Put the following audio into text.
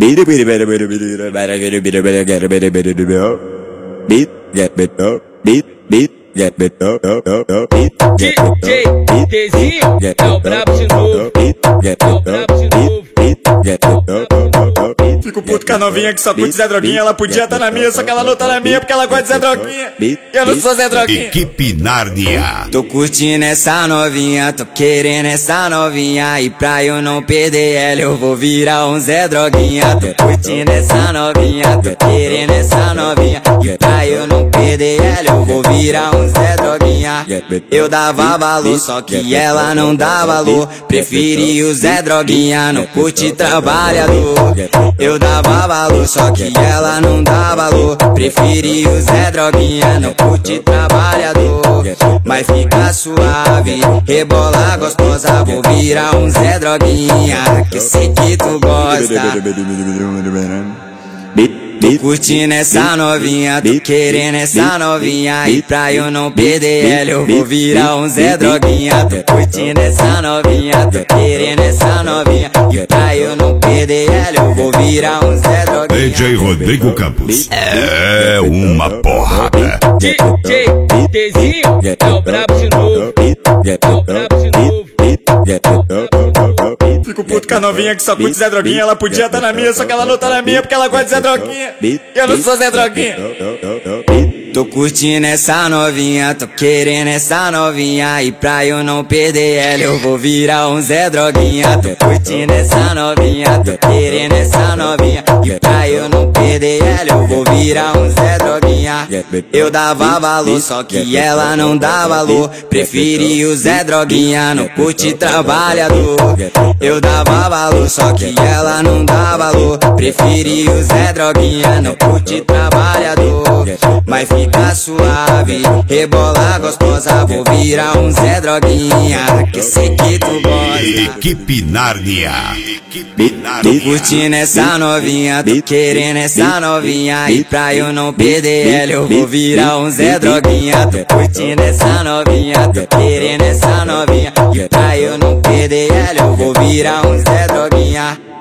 Dezinho, é o brabo de novo. É o brabo de novo. Fico puto com a novinha que só curte Zé Droguinha. Ela podia estar na minha, só que ela não tá na minha porque ela gosta de Zé Droguinha. Eu não sou Zé Droguinha. Equipe Nárnia. Tô curtindo essa novinha, tô querendo essa novinha. E pra eu não perder ela eu vou virar um Zé Droguinha. Tô curtindo essa novinha, tô querendo essa novinha. E pra eu não perder ela eu vou virar um Zé Droguinha. Eu dava valor, só que ela não dá valor. Preferi o Zé Droguinha, não curte trabalhador. Eu dava valor, só que ela não dá valor. Preferi o Zé Droguinha, não curte trabalhador. Mas fica suave, rebola gostosa. Vou virar um Zé Droguinha, que sei que tu gosta. Tô curtindo essa novinha, tô querendo essa novinha. E pra eu não perder ela eu vou virar um Zé Droguinha. Tô curtindo essa novinha, tô querendo essa novinha. E pra eu não perder ela eu vou virar um Zé Droguinha. DJ Rodrigo Campos. É uma porrada. DJ Dezinho, é o brabo de novo. É o brabo de novo. Fico puto com a novinha que só curte Zé Droguinha. Ela podia estar na minha, só que ela não tá na minha porque ela gosta de Zé Droguinha. Eu não sou Zé Droguinha. Tô curtindo essa novinha, tô querendo essa novinha. E pra eu não perder ela eu vou virar um Zé Droguinha. Tô curtindo essa novinha, tô querendo essa novinha. E pra eu não perder ela eu vou virar um Zé Droguinha. Eu dava valor, só que ela não dá valor. Preferi o Zé Droguinha, não curte trabalhador. Eu dava valor, só que ela não dá valor. Preferi o Zé Droguinha, não curte trabalhador. Mas fica suave, rebola gostosa. Vou virar um Zé Droguinha, que sei que tu gosta. Equipe Nárnia. Tô curtindo essa novinha, tô querendo essa novinha. E pra eu não perder ela eu vou virar um Zé Droguinha. Tô curtindo essa novinha, tô querendo essa novinha. E pra eu não perder ela eu vou virar um Zé Droguinha.